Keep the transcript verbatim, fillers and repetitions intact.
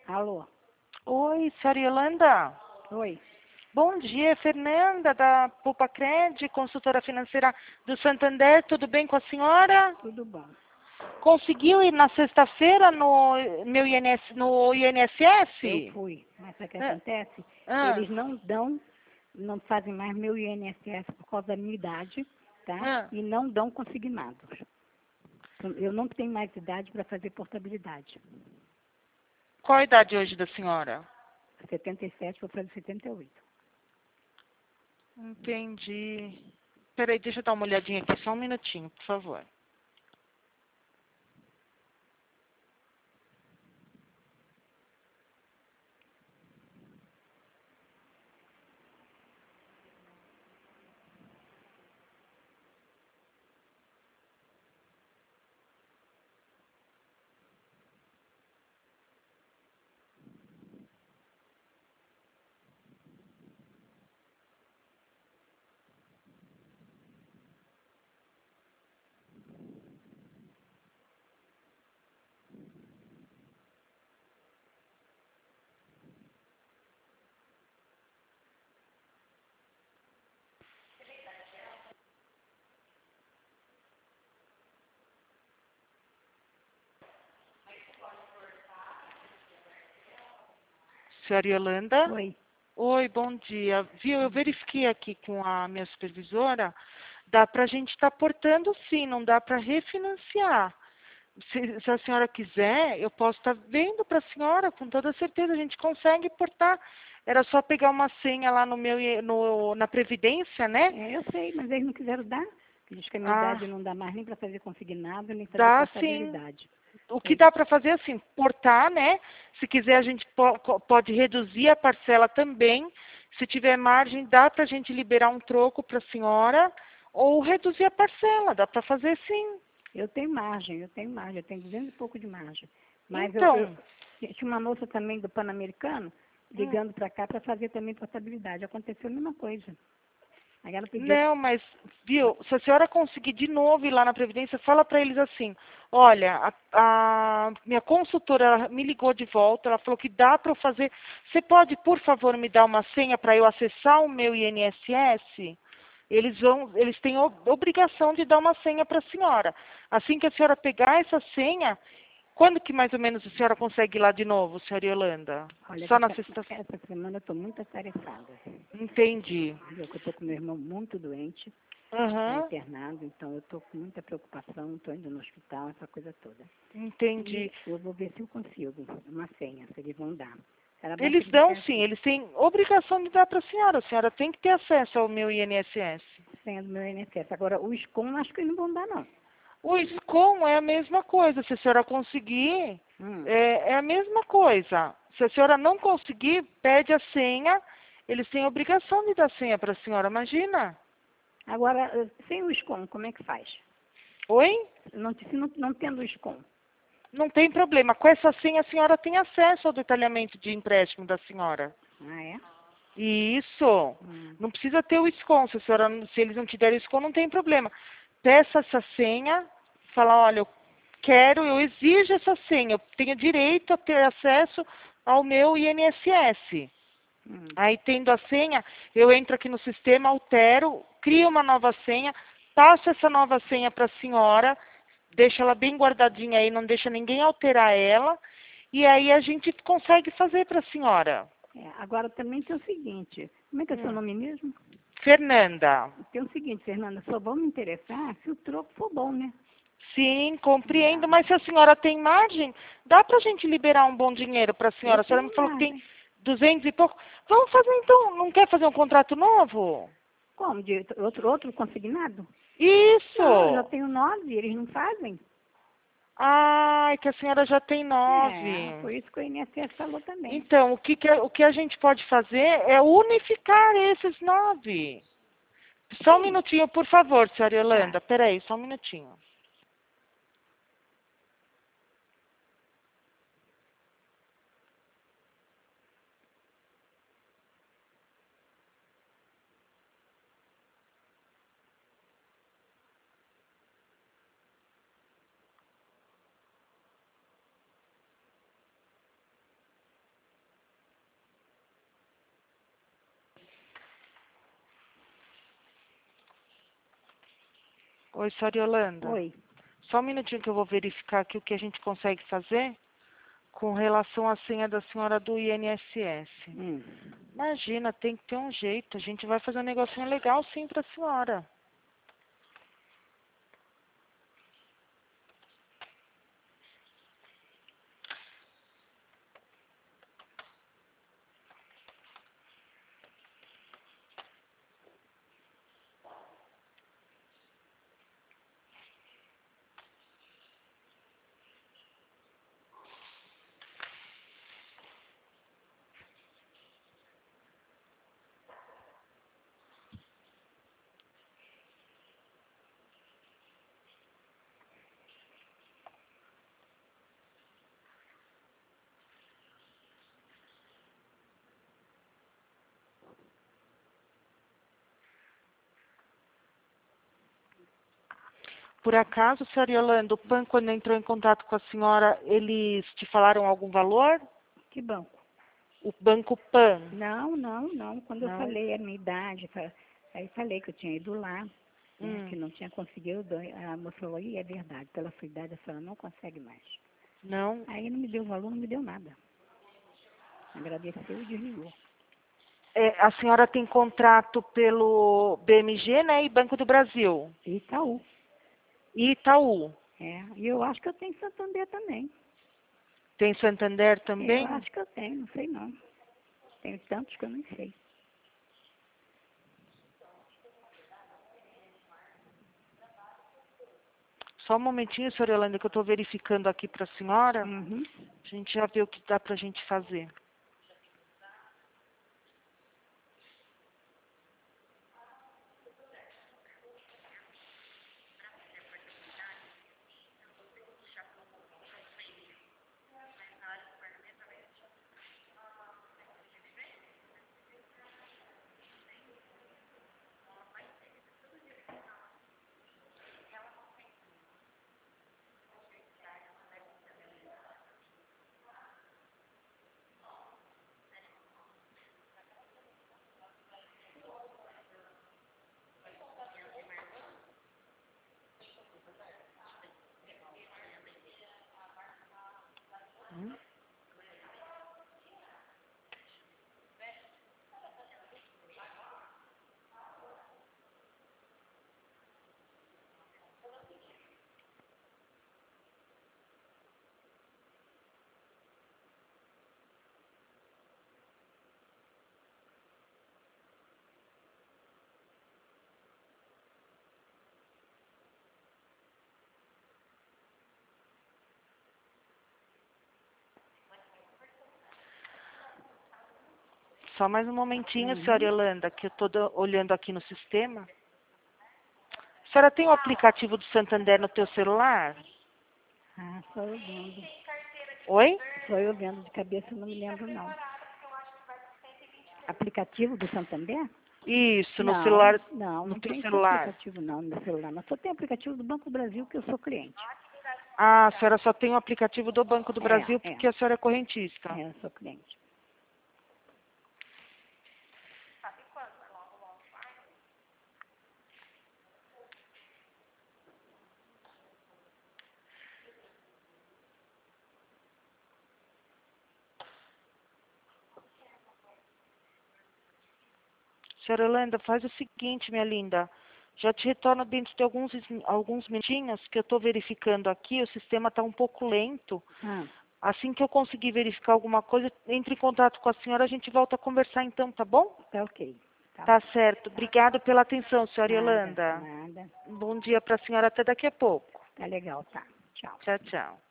Alô? Oi, senhora Yolanda. Oi. Bom dia, Fernanda, da Pupacred, consultora financeira do Santander. Tudo bem com a senhora? Tudo bom. Conseguiu ir na sexta-feira no meu I N S, no I N S Eu S? fui. Mas sabe o que Ah, acontece? ah, Eles não dão, não fazem mais meu I N S S por causa da minha idade, tá? ah. E não dão consignados. Eu não tenho mais idade para fazer portabilidade. Qual a idade hoje da senhora? setenta e sete, vou fazer setenta e oito. Entendi. Peraí, deixa eu dar uma olhadinha aqui, só um minutinho, por favor. Senhora Yolanda? Oi. Oi, bom dia. Viu, eu verifiquei aqui com a minha supervisora, dá para a gente estar portando sim, não dá para refinanciar. Se, se a senhora quiser, eu posso estar vendo para a senhora, com toda certeza, a gente consegue portar. Era só pegar uma senha lá no meu, I- no, na Previdência, né? É, eu sei, mas eles não quiseram dar. Diz que a minha Ah, idade não dá mais nem para fazer consignado, nem fazer dá sim. portabilidade. O que É, dá para fazer é assim, portar, né? Se quiser, a gente po- co- pode reduzir a parcela também. Se tiver margem, dá para a gente liberar um troco para a senhora ou reduzir a parcela. Dá para fazer sim. eu tenho margem, eu tenho margem, eu tenho duzentos e pouco de margem. Mas eu, eu Então, tinha uma moça também do Pan-Americano hum, ligando para cá para fazer também portabilidade. Aconteceu a mesma coisa. Aí ela pedia, não, mas, viu, se a senhora conseguir de novo ir lá na Previdência, fala para eles assim, olha, a, a minha consultora ela me ligou de volta, ela falou que dá para eu fazer, você pode, por favor, me dar uma senha para eu acessar o meu I N S S? Eles vão, eles têm ob- obrigação de dar uma senha para a senhora. Assim que a senhora pegar essa senha, quando que mais ou menos a senhora consegue ir lá de novo, senhora Yolanda? olha, Só essa, na se- sexta? essa semana eu estou muito atarefada. Entendi. Viu que eu estou com meu irmão muito doente, está Aham, internado, então eu estou com muita preocupação, estou indo no hospital, essa coisa toda. entendi. E eu vou ver se eu consigo uma senha, se eles vão dar. Era bom que Eles eles dão sim, dessem eles têm obrigação de dar para a senhora. A senhora tem que ter acesso ao meu I N S S. senha do meu I N S S. Agora, o SCOM acho que eles não vão dar, não. O SCOM é a mesma coisa. Se a senhora conseguir, Hum. é, é a mesma coisa. Se a senhora não conseguir, pede a senha. Eles têm obrigação de dar senha para a senhora, imagina. Agora, eh, sem o SCOM, como é que faz? Oi? Não, se não, não tendo o SCOM. Não tem problema. Com essa senha, a senhora tem acesso ao detalhamento de empréstimo da senhora. Ah, é? Isso. Hum. Não precisa ter o SCOM. Se, a senhora, não- se eles não te derem o SCOM, não tem problema. Peça essa senha, fala, olha, eu quero, eu exijo essa senha, eu tenho direito a ter acesso ao meu I N S S. Hum. Aí, tendo a senha, eu entro aqui no sistema, altero, crio uma nova senha, passo essa nova senha para a senhora, deixa ela bem guardadinha aí, não deixa ninguém alterar ela, e aí a gente consegue fazer para a senhora. É, agora também tem o seguinte, como é que é o seu Hum. nome mesmo? Fernanda. Tem o seguinte, Fernanda, só vão me interessar se o troco for bom, né? Sim, compreendo, Ah, mas se a senhora tem margem, dá para a gente liberar um bom dinheiro para a eu senhora. A senhora me tenho falou que tem margem. duzentos e pouco. Vamos fazer então, não quer fazer um contrato novo? Como? De outro, outro consignado? Não, eu já Isso! tenho nove, eles não fazem. Ai, que a senhora já tem É, nove. foi isso que o I N S S falou também. Então, o que, que a- o que a gente pode fazer é unificar esses nove. Só um Sim, minutinho, por favor, senhora tá. Yolanda. Peraí, só um minutinho. Oi, senhora Yolanda. Oi. Só um minutinho que eu vou verificar aqui o que a gente consegue fazer com relação à senha da senhora do I N S S. Hum. Imagina, tem que ter um jeito. A gente vai fazer um negocinho legal sim para a senhora. Por acaso, senhora Yolanda, o P A N, quando entrou em contato com a senhora, eles te falaram algum valor? Que banco? O banco P A N? Não, não, não. Quando eu Não? falei a minha idade, fa- aí falei que eu tinha ido lá, né, Hum. que não tinha conseguido, a moça falou, e é verdade, pela sua idade a senhora não consegue mais. Não? Aí não me deu valor, não me deu nada. Agradeceu e desligou. É, a senhora tem contrato pelo B M G, né, e Banco do Brasil. E Itaú. E Itaú. É, e eu acho que eu tenho Santander também. Tem Santander Eu também? acho que eu tenho, não sei não. Tenho tantos que eu nem sei. Só um momentinho, senhora Yolanda, que eu estou verificando aqui para a senhora. Uhum. A gente já vê o que dá para a gente fazer. Hum? Só mais um momentinho, Uhum. senhora Yolanda, que eu estou olhando aqui no sistema. A senhora tem o aplicativo do Santander no teu celular? Ah, só eu vendo. Oi? Só eu vendo de cabeça, eu não me lembro não. Aplicativo do Santander? Isso, no Não, celular, não, no não teu tem esse celular. aplicativo não no meu celular. Mas só tem aplicativo do Banco do Brasil que eu sou cliente. Ah, a senhora só tem o aplicativo do Banco do Brasil É, é, porque a senhora é correntista. é, eu sou cliente. Senhora Yolanda, faz o seguinte, minha linda. Já te retorno dentro de alguns, alguns minutinhos que eu estou verificando aqui. O sistema está um pouco lento. Ah, Assim que eu conseguir verificar alguma coisa, entre em contato com a senhora, a gente volta a conversar então, tá bom? tá ok. Tá, Tá certo. Obrigada pela atenção, senhora nada, Yolanda. nada. Um bom dia para a senhora até daqui a pouco. Tá legal, tá. Tchau. Tchau, tchau.